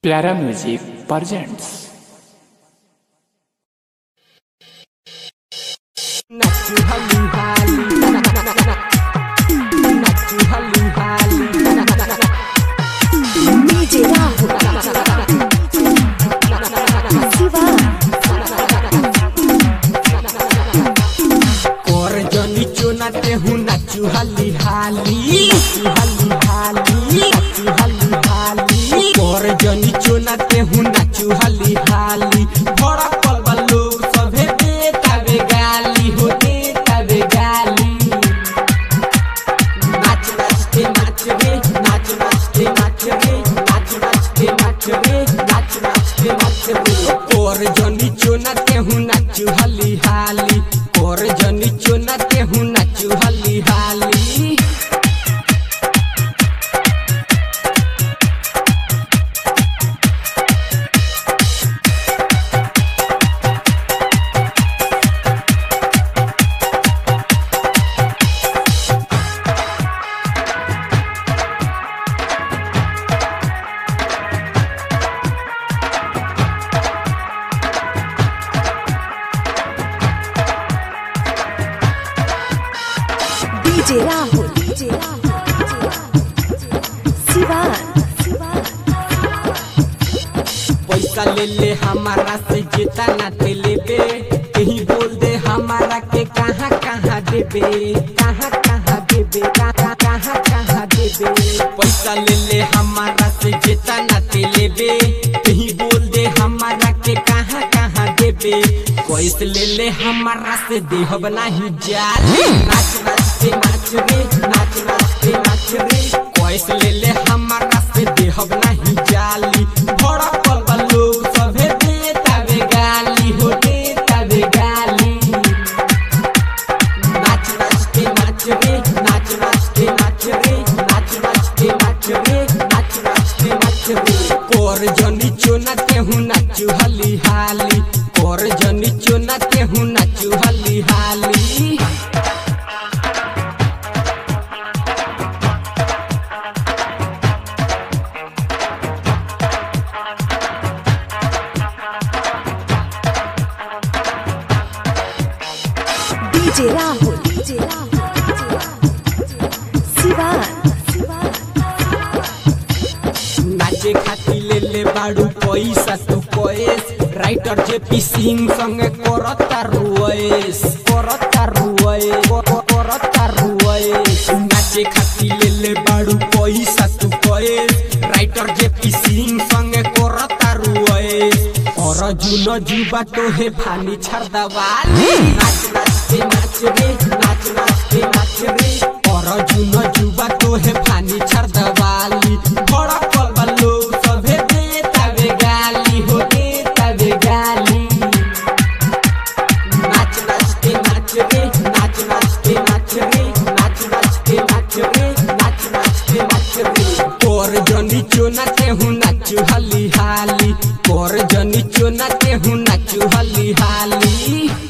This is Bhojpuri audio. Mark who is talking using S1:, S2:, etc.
S1: प्यारा music presents.
S2: DJ Rahul Shiva
S3: और जनी चुनाते हूँ नाचू हली हाली हली हाली हली हाली और जनी चुनाते हूँ नाचू हली हाली बड़ा पलवा लोग सभे देतावे गाली हो देतावे गाली नाच नाच के नाच रे नाच नाच के नाच रे नाच नाच के नाच रे नाच नाच के नाच रे और जनी चुनाते हूँ नाचू हली हाली और जनी चुनाते हूँ नाचू हली हाली
S2: डीजे राहुल शिवा
S3: पैसा ले ले हमारा से जेता ना ते लेबे कहीं बोल दे हमारा के कहाँ कहाँ देबे कहाँ कहाँ देबे कहाँ कहाँ कहाँ देबे पैसा ले ले हमारा से जेता ना ते लेबे कहीं बोल दे हमारा के कहाँ कहाँ देबे कैसे ले ले हमारा से देहब नहीं जाले नाच नाच के नाच रे नाच नाच के नाच रे कैसे ले ले हमारा से देहब नहीं जाली बड़ा पलवा लोग सभे देतावे गाली हो देतावे गाली नाच नाच के नाच रे नाच नाच के नाच रे नाच नाच के नाच रे नाच नाच के नाच रे और जनी चुनाते हूँ नाचू हली हाली और जनी चुनाते हूँ नाचू हली हाली
S2: डीजे राहुल शिवा
S3: नाचे खाती ले ले बाड़ू पैसा तू कोएस राइटर जेपी सिंह संगे करता रुएस करता रुएस नाचे खाती ले ले बाड़ू पैसा तू कोएस राइटर जेपी सिंह संगे करता रुएस और जुनो जुबा तो है फानी छरदा वाली नाच नाच के नाच रे नाच नाच के नाच रे और जुनो जुबा तो है फानी छरदा वाली बड़ा पलवा लोग सभे देतावे गाली हो देतावे गाली नाच नाच के नाच रे नाच नाच के नाच रे नाच नाच के नाच रे नाच नाच के नाच रे और जनी चुनाते हूँ नाचू हली हाली और जनी चुनाते हूँ नाचू हली हाली।